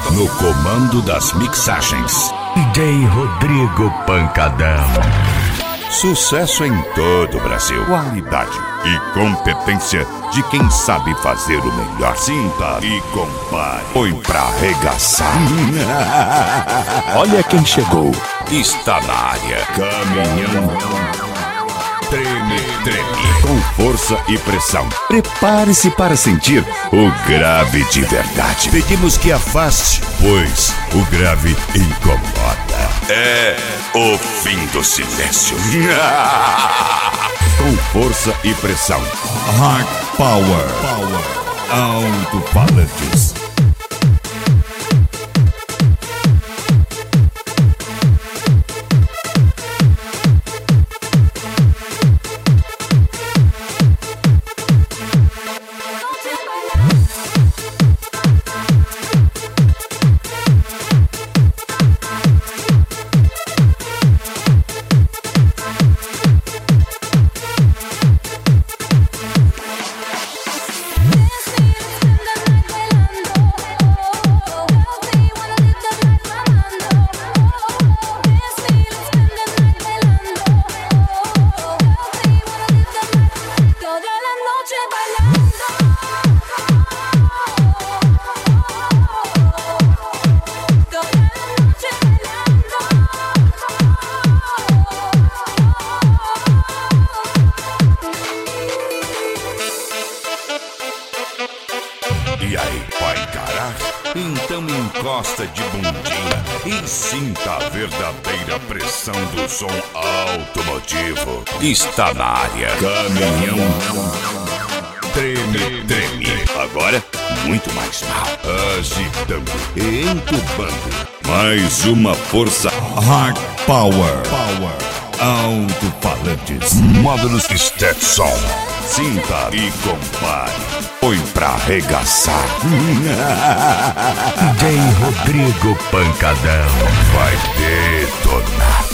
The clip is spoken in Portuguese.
No comando das mixagens, DJ Rodrigo Pancadão. Sucesso em todo o Brasil. Qualidade e competência de quem sabe fazer o melhor. Sinta e compare. Põe pra arregaçar. Olha quem chegou. Está na área. Caminhão. Treme, treme. Com força e pressão. Prepare-se para sentir o grave de verdade. Pedimos que afaste, pois o grave incomoda. É o fim do silêncio. Com força e pressão. Hard Power. Alto-falantes. E aí, vai encarar? Então encosta de bundinha e sinta a verdadeira pressão do som automotivo. Está na área. Caminhão. Treme, treme. Agora, muito mais mal. Agitando e entubando. Mais uma força. Hard Power. Alto-falantes. Módulos Stetson. Sinta e compare. Põe pra arregaçar. DJ Rodrigo Pancadão. Vai detonar.